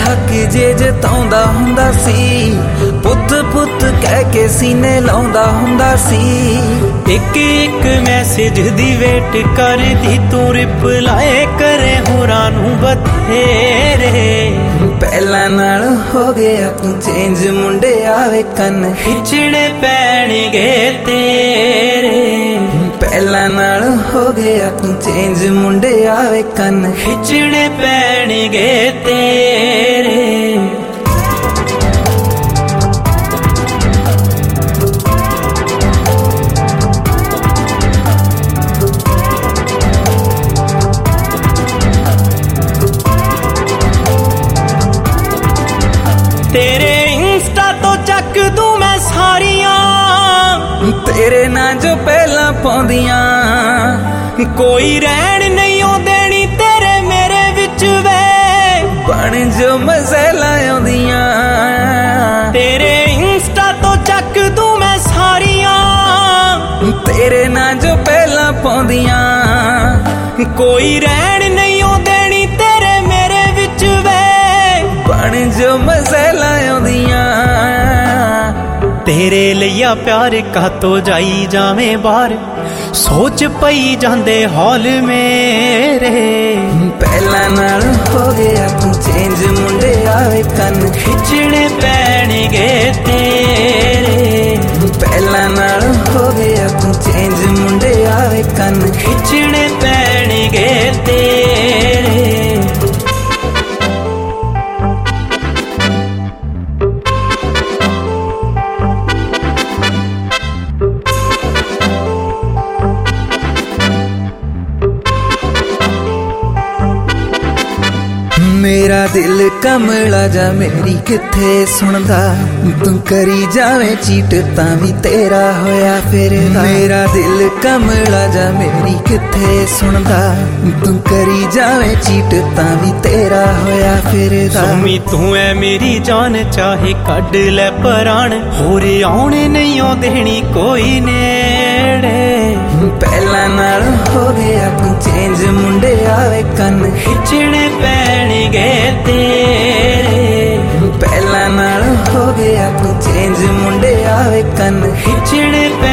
हक जे जताउंदा हुंदा सी, पुत पुत कह के सीने लाउंदा हुंदा सी। एक एक मैसेज दी वेट करदी तू रिप्लाई करे होरां नूं बथेरे। पहला नाल हो गया तू चेंज मुंडे आवे कन खिचड़े पैणगे तेरे। पहला नाल हो गया तू चेंज मुंडे आवे कन खिचड़े पैणगे तेरे। तेरे इंस्टा तो चक दूं मैं सारियां, तेरे ना जो पहला पौंदियां। कोई रहन नहीं ओ देनी तेरे मेरे विच वे, बन जो मज़ेला आउंदियां। तेरे इंस्टा तो चक दूं मैं सारियां, तेरे ना जो पहला पौंदियां। कोई रहन नहीं ओ देनी तेरे मेरे विच वे, बन जो मज़ेला आउंदियां। तेरे लिया प्यार कातो जाई जावें बाहर, सोच पई जांदे हॉल मेरे। पहला नाल हो गया तू चेंज मुंडे आवे कन खिचड़े पैणगे तेरे। पहला नाल हो गया तू चेंज मुंडे आवे कन खिचड़े पैणगे तेरे। मेरा दिल कमला जा मेरी किथे सुनदा, तू करी जावे चीट तां भी तेरा होया फिरदा। मेरा दिल कमला जा मेरी किथे सुनदा, तू करी जावे चीट तां भी तेरा होया फिरदा। सुमी तू है मेरी जान चाहे कड ले परान, होर आउणे नहीं ओ देनी कोई नेड़े। पहला नाल हो गया तू चेंज मुंडे आवे कन खिचड़े पैणगे तेरे। पहला नाल हो गया तू चेंज मुंडे आवे कन खिचड़े